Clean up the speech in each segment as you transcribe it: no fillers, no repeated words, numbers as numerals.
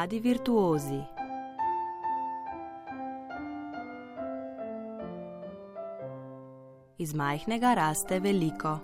Mladi virtuozi. Iz majhnega raste veliko.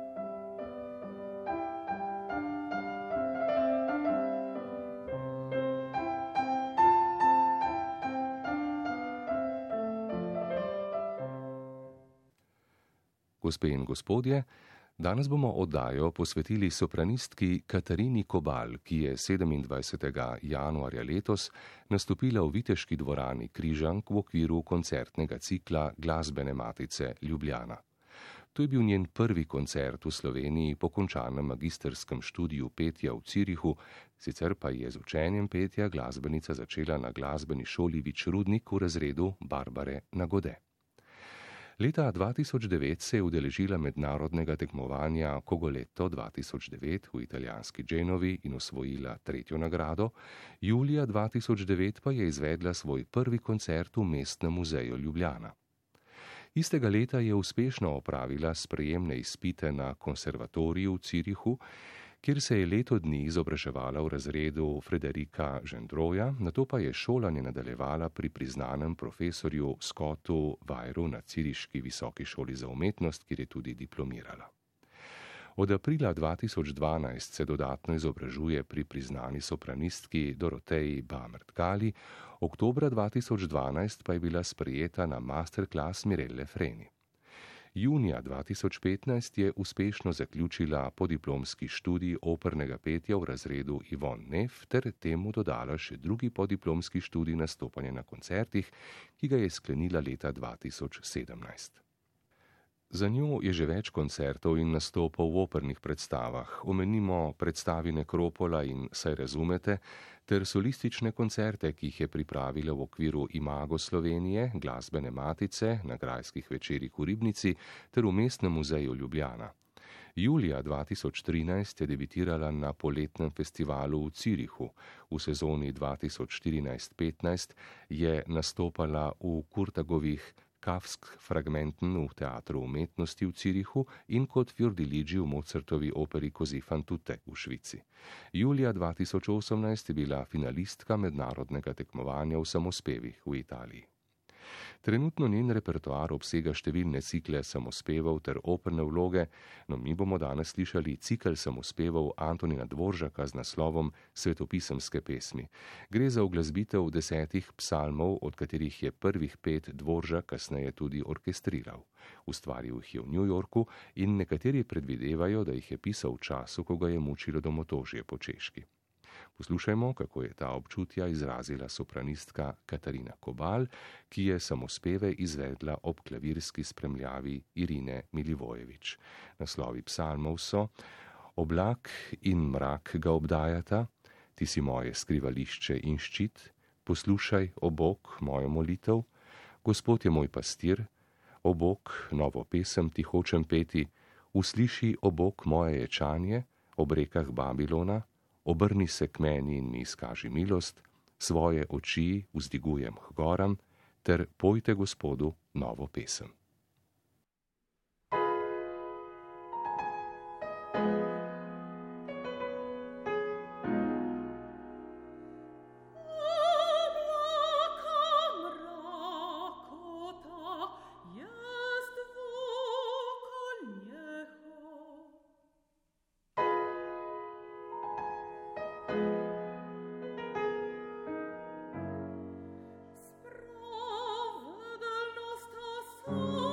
Gospe in gospodje, danes bomo oddajo posvetili sopranistki Katarini Kobal, ki je 27. januarja letos nastopila v Viteški dvorani Križank v okviru koncertnega cikla Glasbene matice Ljubljana. To je bil njen prvi koncert v Sloveniji po končanem magistrskem študiju petja v Zürichu, sicer pa je z učenjem petja glasbenica začela na glasbeni šoli Vič Rudnik v razredu Barbare Nagode. Leta 2009 se je udeležila mednarodnega tekmovanja Cogoletto 2009 v italijanski Genovi in osvojila 3. nagrado, julija 2009 pa je izvedla svoj prvi koncert v Mestnem muzeju Ljubljana. Istega leta je uspešno opravila sprejemne izpite na konservatoriju v Zürichu, kjer se je leto dni izobraževala v razredu Frederika Gendroja, nato pa je šolanje nadaljevala pri priznanem profesorju Scottu Weiru na Züriški visoki šoli za umetnost, kjer je tudi diplomirala. Od aprila 2012 se dodatno izobražuje pri priznani sopranistki Doroteji Bamert-Gali, oktobra 2012 pa je bila sprejeta na masterclass Mirelle Freni. Junija 2015 je uspešno zaključila podiplomski študij opernega petja v razredu Yvonne Neff ter temu dodala še drugi podiplomski študij nastopanja na koncertih, ki ga je sklenila leta 2017. Za njo je že več koncertov in nastopov v opernih predstavah, omenimo predstavi Nekropola in Saj razumete, ter solistične koncerte, ki jih je pripravila v okviru Imago Slovenije, Glasbene matice, na grajskih večerih v Ribnici ter v Mestnem muzeju Ljubljana. Julija 2013 je debitirala na poletnem festivalu v Zürichu, v sezoni 2014-15 je nastopala v Kurtagovih Kafsk fragmenten v Teatru umetnosti v Zürichu in kot Fiordiligi v Mozartovi operi Così fan tutte v Švici. Julija 2018 je bila finalistka mednarodnega tekmovanja v samospevih v Italiji. Trenutno njen repertoar obsega številne cikle samospevov ter operne vloge, no mi bomo danes slišali cikel samospevov Antonina Dvoržaka z naslovom Svetopisemske pesmi. Gre za uglasbitev 10 psalmov, od katerih je prvih 5 Dvoržak kasneje tudi orkestriral. Ustvaril jih je v New Yorku in nekateri predvidevajo, da jih je pisal v času, ko ga je mučilo domotožje po Češki. Poslušajmo, kako je ta občutja izrazila sopranistka Katarina Kobal, ki je samospeve izvedla ob klavirski spremljavi Irine Milivojevič. Naslovi psalmov so: Oblak in mrak ga obdajata, ti si moje skrivališče in ščit, poslušaj, o Bog, mojo molitev, Gospod je moj pastir, o Bog, novo pesem ti hočem peti, usliši, o Bog, moje ječanje, ob rekah Babilona, obrni se k meni in mi izkaži milost, svoje oči vzdigujem k goram, ter pojte Gospodu novo pesem. Oh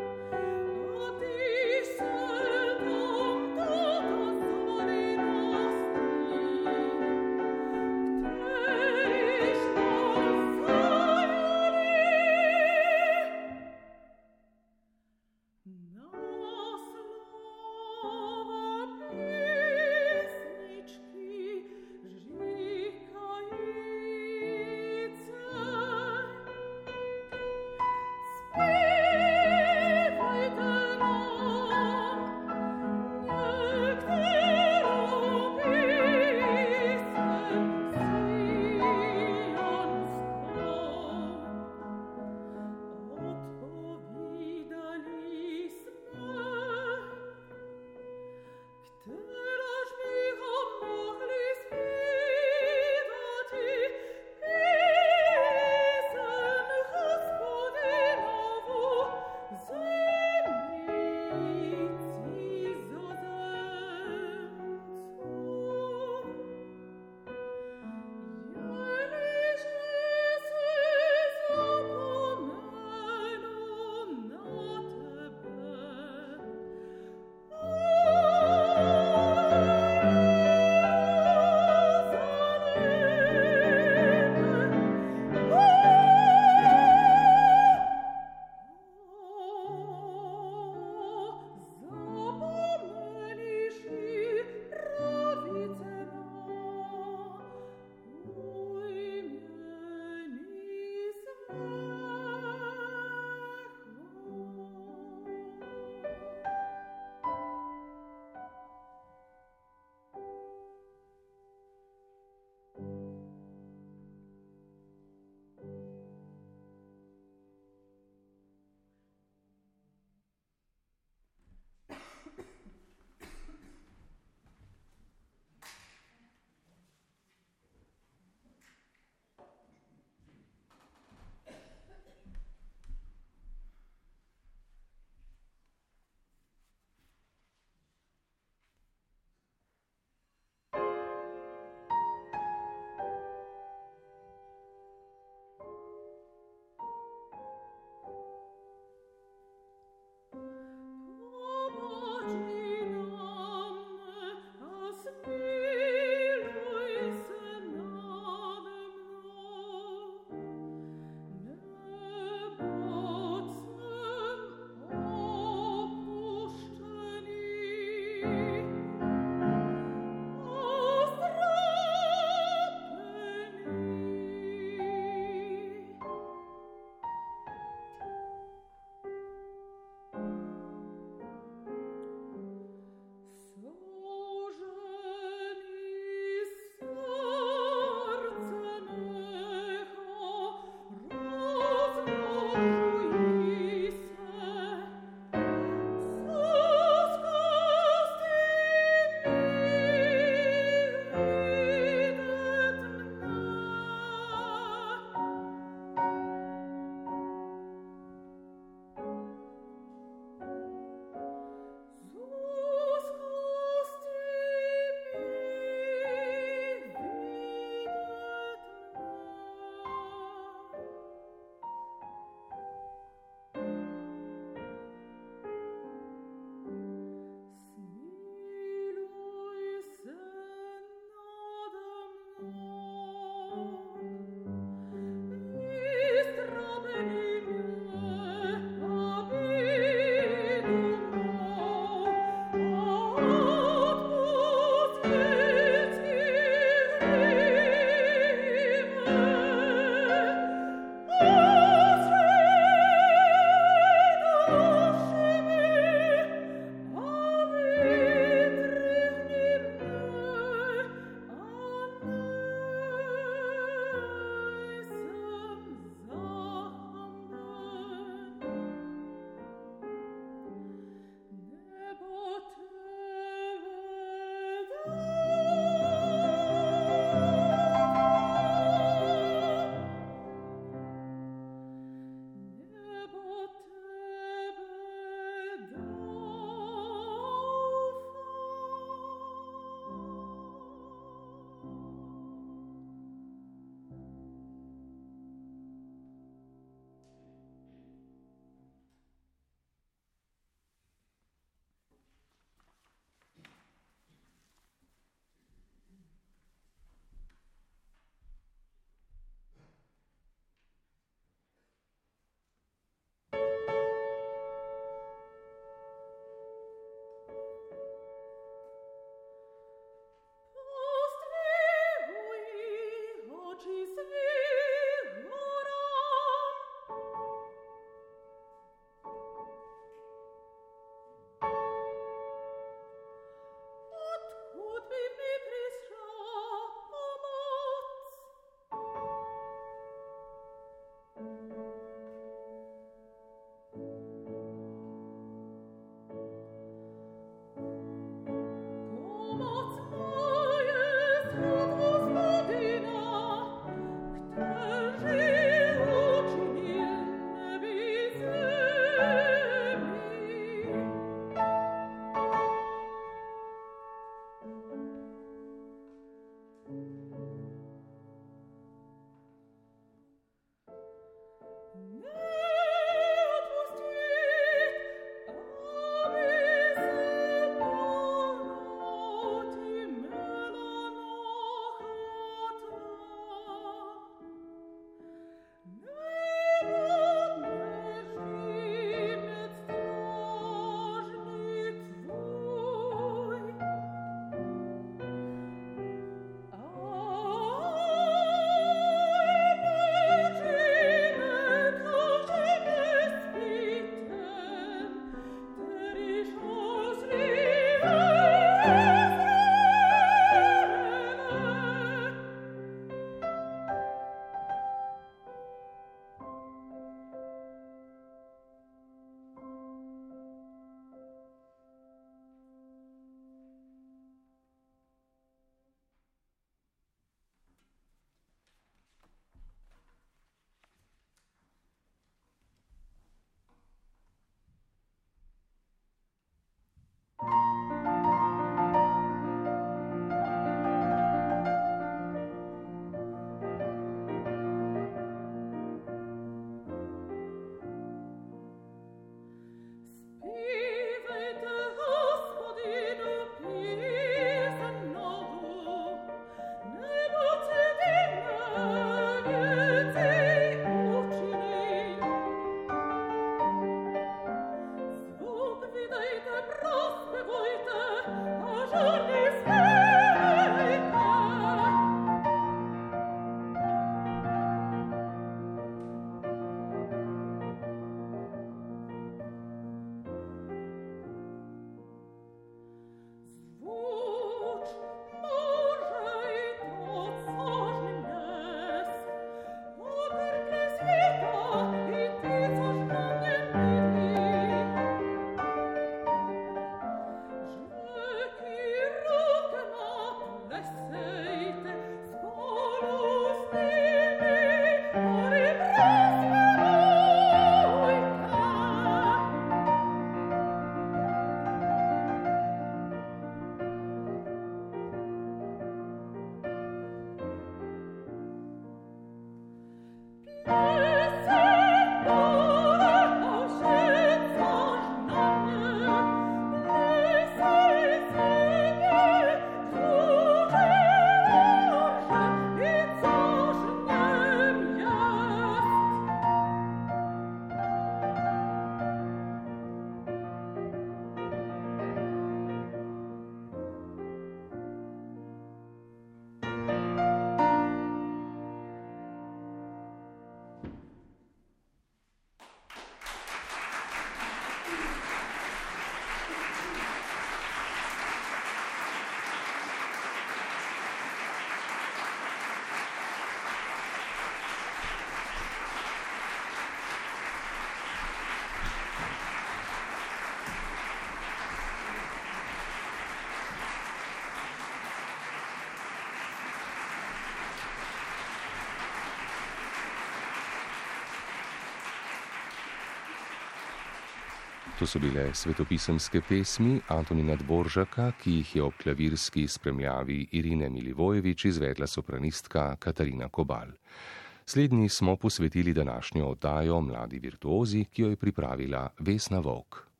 To so bile svetopisemske pesmi Antonina Dvoržaka, ki jih je ob klavirski spremljavi Irine Milivojevič izvedla sopranistka Katarina Kobal. Slednji smo posvetili današnjo oddajo Mladi virtuozi, ki jo je pripravila Vesna Volk.